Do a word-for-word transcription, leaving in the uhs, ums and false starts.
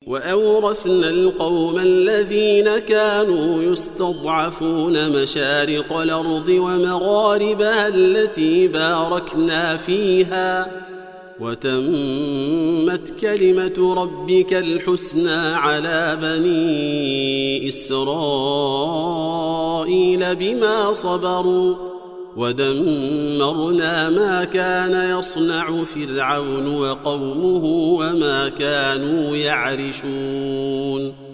وأورثنا القوم الذين كانوا يستضعفون مشارق الأرض ومغاربها التي باركنا فيها وتمت كلمة ربك الحسنى على بني إسرائيل بما صبروا ودمرنا ما كان يصنع فرعون وقومه وما كانوا يعرشون